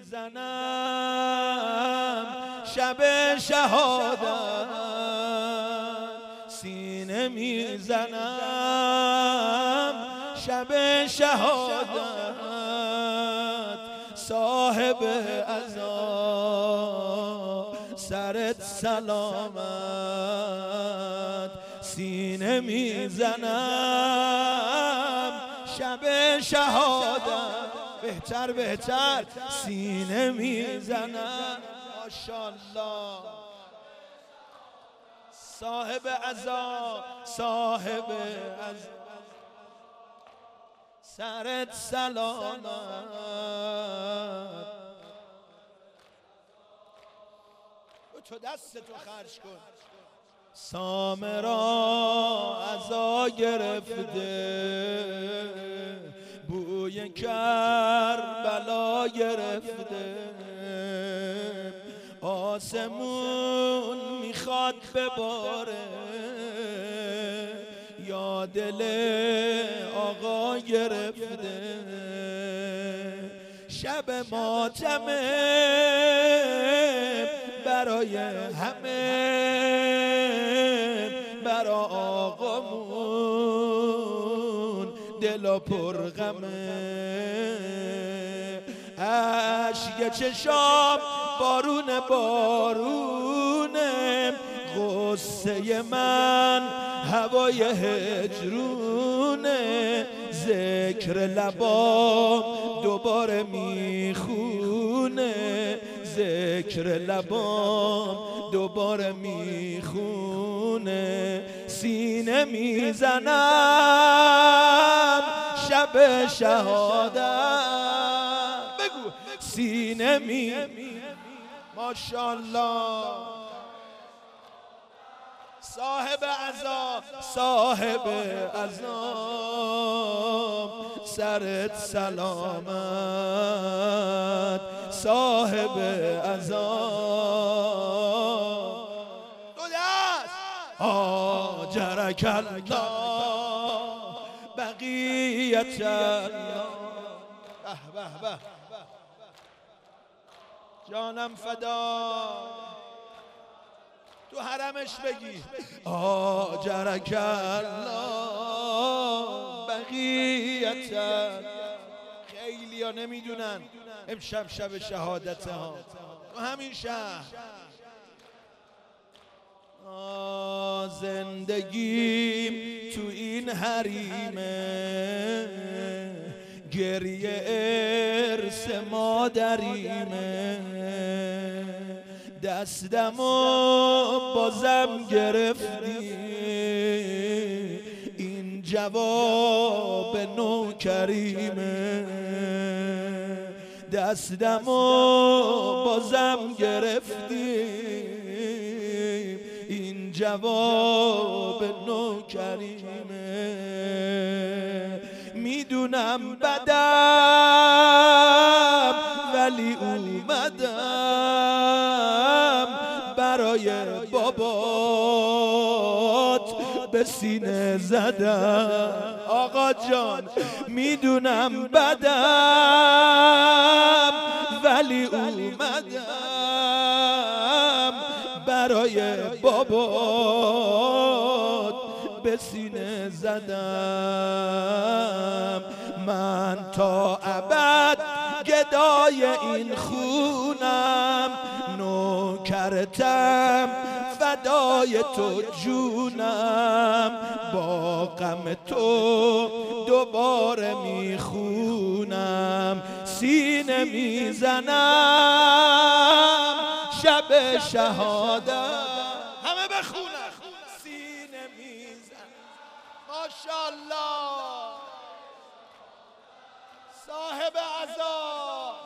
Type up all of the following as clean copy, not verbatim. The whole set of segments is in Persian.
میزنم شب شهادت سینه میزنم شب شهادت صاحب عزا سرت سلامت سینه میزنم شب شهادت بهتر سینه میزنم ماشاءالله صاحب عزا صاحب عزا سرت سلامت تو دستتو خرج کن سامرا عزا گرفته بوی کربلا گرفته آسمون میخواد بباره یا دل آقا گرفته شب ماتمه برای همه برای آقامون دل پرغمه اشک چشام بارونه غصه من هوای هجرونه ذکر لبام دوباره میخونه ذکر لبام دوباره میخونه سینه میزنم شب شهادت بگو سینه ماشاءالله صاحب عزا صاحب عزا سرت سلامت صاحب عزا دو دست آجرک الله بقیت الله به جانم فدا تو حرمش بگی آجرک الله بقیت خیلی ها نمیدونن امشب شب شهادت ها تو همین شهر زندگیم تو این حریمه گریه ارث مادریمه دستمو بازم گرفتی این جواب نوکریمه دستمو بازم گرفتی این جواب نوکریمه میدونم بدم ولی اومدم برای بابات به سینه زدم آقا جان میدونم بدم ولی اومدم برای بابات به سینه زدم من تا ابد گدای این خونم نوکرتم فدای تو جونم با غم تو دوباره میخونم سینه میزنم شب شهادت همه بخونم سینه میزنم ماشاءالله صاحب عزا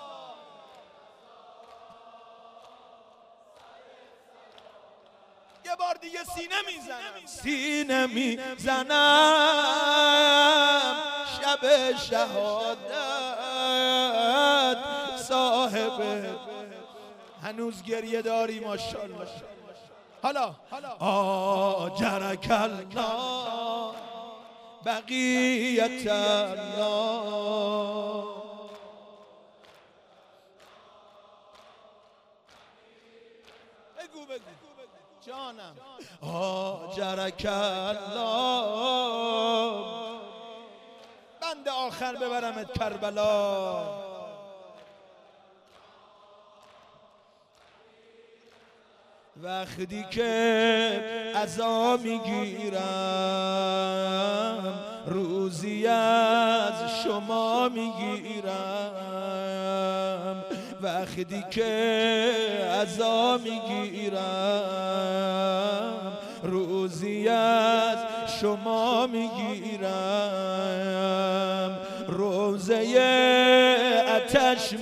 یه بار دیگه سینه میزنم شب شهادت صاحب هنوز گریه داری ماشاءالله حالا آجرک الله بقیت الله جانم آجرک الله. بند آخر ببرمت کربلا. وقتی که عزا میگیرم روزی از شما میگیرم. وقتی که عزا میگیرم روزی از شما میگیرم. روزه آتش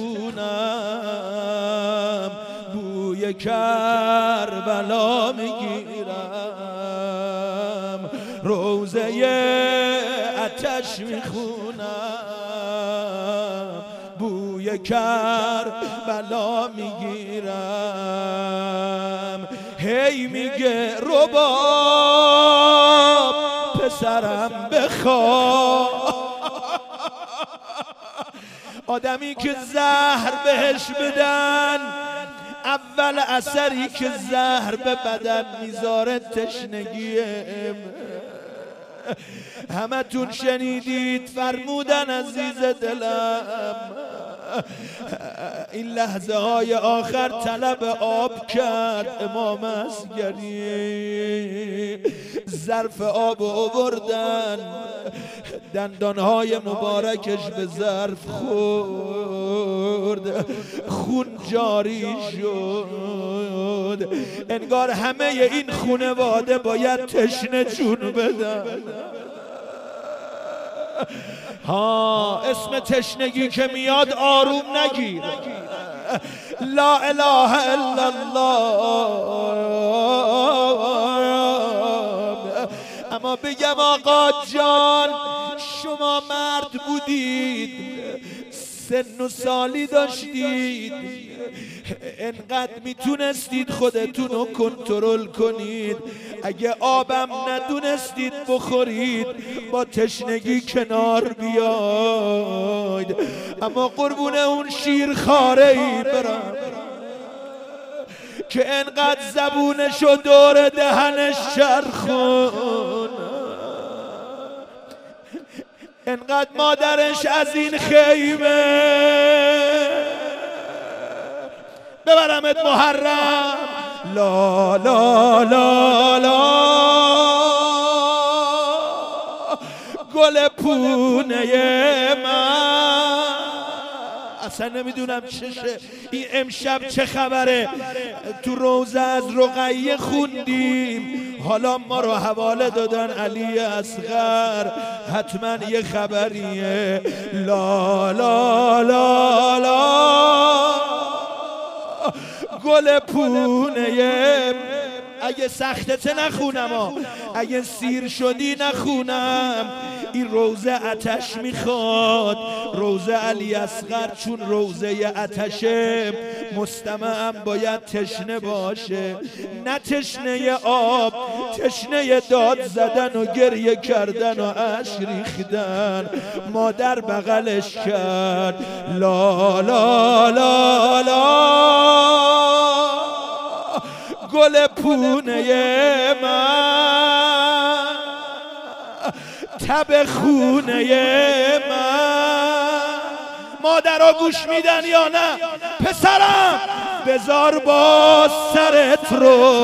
میخونم بوی کربلا میگیرم. روزه آتش میخونم بوی کربلا میگیرم. هی میگه رباب پسرم بخواب. آدمی که زهر بهش بدن اول اثری که زهر به بدن میذاره تشنگیه. همتون شنیدید فرمودن عزیز دلم این لحظه های آخر طلب آب کرد امام اصغری. ظرف آب آوردن دندانهای مبارکش به ظرف خورد خون جاری شد. انگار همه این خانواده باید تشنه جون بدن. ها اسم تشنگی که میاد آروم نگیر. لا اله الا الله. اما بگم آقا جان شما مرد بودید سن و سالی داشتید انقدر میتونستید خودتون رو کنترل کنید. اگه آبم ندونستید بخورید با تشنگی کنار بیاید. اما قربون اون شیرخواره‌ای برم که انقدر زبونشو دور دهنش چرخون انقدر مادرش از این خیمه ببرمت محرم. لا لا لا لا گل پونه من. اصلا نمیدونم چشه این امشب چه خبره. تو روزه از رقیه خوندیم حالا ما رو حواله دادن علی اصغر حتما یه خبریه. لا لا لا لا گل پونه. اگه سختته نخونم اگه سیر شدی نخونم. این روزه آتش میخواد روزه علی اصغر چون روزه آتشه مستمعم باید تشنه باشه نه تشنه آب تشنه داد زدن و گریه کردن و اشک ریختن. مادر بغلش کرد لا لا لا لا گل پونه من تب خونه من. مادرها گوش میدن یا نه؟ پسرم بذار با سرت رو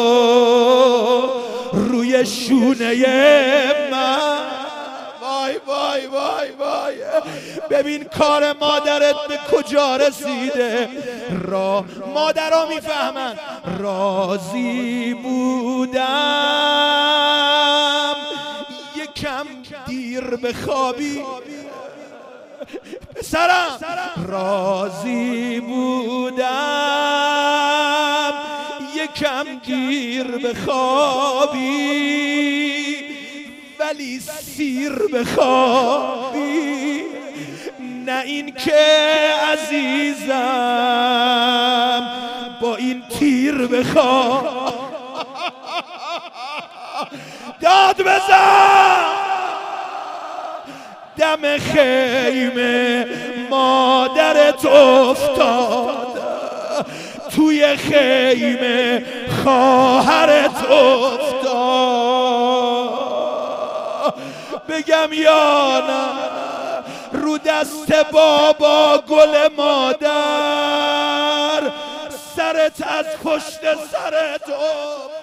روی شونه من. وای وای وای وای ببین کار مادرت به کجا رسیده. مادرها میفهمن. راضی بودم یکم دیر بخوابی پسرم. راضی بودم یکم دیر بخوابی ولی سیر بخوابی نه این که عزیزم با این تیر بخواب. داد بزن دم خیمه مادرت افتاد تو توی خیمه خواهرت افتاد. بگم یا نه رو دست بابا گل مادر سرت از پشت سرت